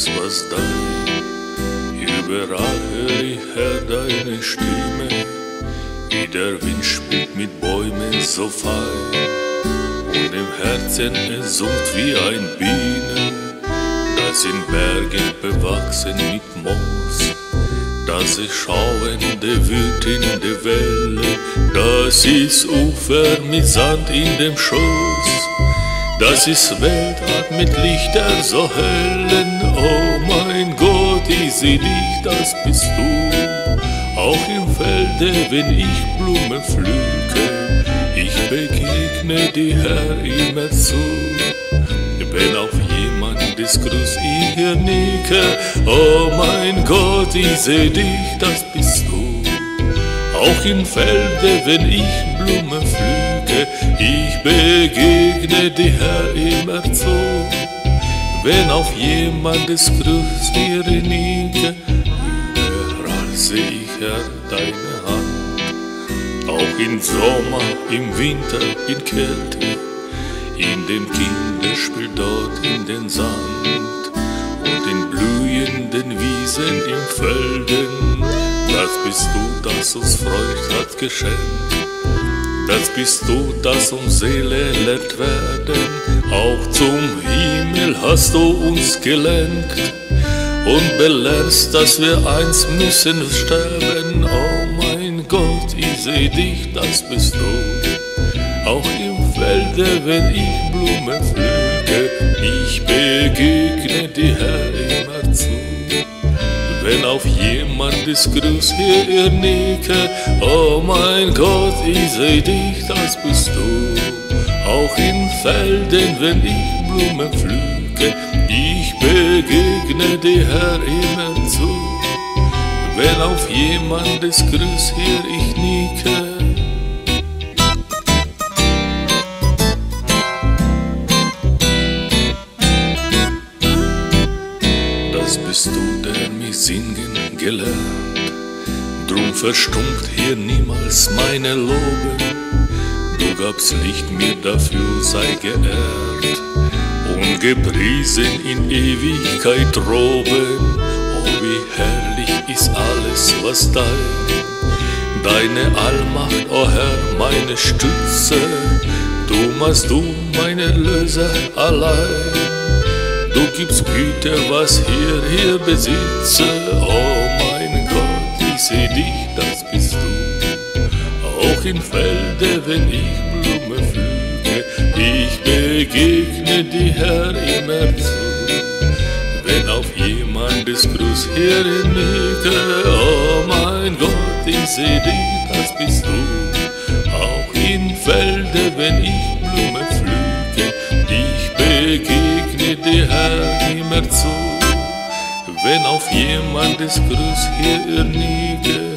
alles, was dein. Überall hör ich, Herr, deine Stimme, wie der Wind spielt mit Bäumen so fein. Und im Herzen es summt wie ein Biene, das in Berge bewachsen mit Moos. Das ist schauende Wild in der Welle, das ist Ufer mit Sand in dem Schoß. Das ist Weltart mit Lichter so hellen, oh mein Gott, ich seh dich, das bist du. Auch im Felde, wenn ich Blumen pflücke, ich begegne dir, Herr, immer zu. Wenn auf jemandes Gruß ich hier nicke, oh mein Gott, ich seh dich, das bist du. Auch im Felde, wenn ich Blumen pflücke, ich begegne dir, Herr, immer zu. Wenn auf jemandes Gruß hier nicke, überall seh ich, Herr, deine Hand. Auch im Sommer, im Winter, in Kälte, in dem Kinderspiel dort in den Sand und in blühenden Wiesen im Felden, das bist du, das uns Freud hat geschenkt. Das bist du, das uns Seele lehrt werden, auch zum Himmel hast du uns gelenkt und belehrst, dass wir einst müssen sterben. Oh mein Gott, ich seh dich, das bist du. Auch im Felde, wenn ich Blumen pflücke, ich begegne dir, Herr, immer zu. Wenn auf jemandes Gruß hier ihr nicke, oh mein Gott, ich seh dich, das bist du. Auch in Felden, wenn ich Blumen pflücke, ich begegne dir, Herr, immer zu. Wenn auf jemandes Gruß hier ich nicke, das bist du, der mich singen gelernt. Drum verstummt hier niemals meine Loben. Du gabst Licht, mir dafür sei geehrt und gepriesen in Ewigkeit droben. Oh, wie herrlich ist alles, was dein. Deine Allmacht, o Herr, meine Stütze. Du machst du meine Löser allein. Du gibst Güter, was hier besitze. Oh mein Gott, ich seh dich, das bist du. Auch im Felde, wenn ich Blumen pflücke, ich begegne dir, Herr, immer zu. Wenn auf jemandes Gruß hier nicke, oh mein Gott, ich seh dich, das bist du. Auch im Felde, wenn ich Blumen pflücke, ich begegne dir, Herr, immer zu. Wenn auf jemandes Gruß hier nicke,